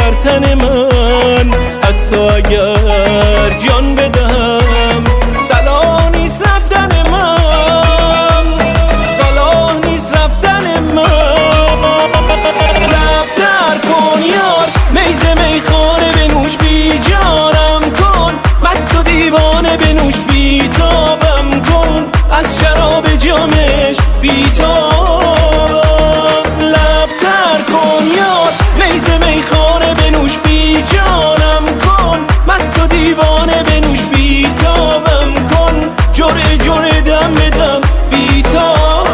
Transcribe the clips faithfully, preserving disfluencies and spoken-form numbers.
در تن من، حتی اگر جان بدم صلاح نیست رفتن من، صلاح نیست رفتن من. لب تر کن یار میز میخانه بنوش، بی جانم کن مست و دیوانه بنوش، بی تابم کن از شراب جامش بی تاب. لب تر کن یار میز میخانه بنوش، بی جانم کن مست و دیوانه بنوش، بی تابم کن جرعه جرعه دم بدم بی تاب.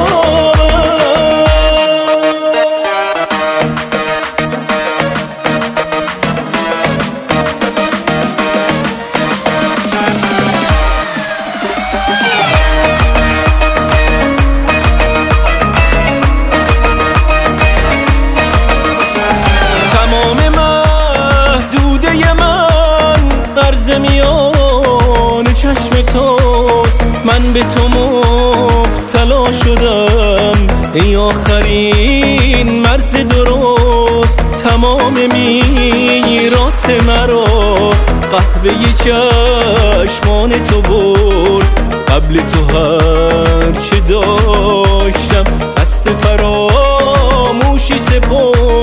میان چشم توست، من به تو مبتلا شدم ای آخرین مرز درست. تمام میراث مرا قهوه چشمان تو برد، قبل تو هر چه داشتم قصد فراموشی سپرد.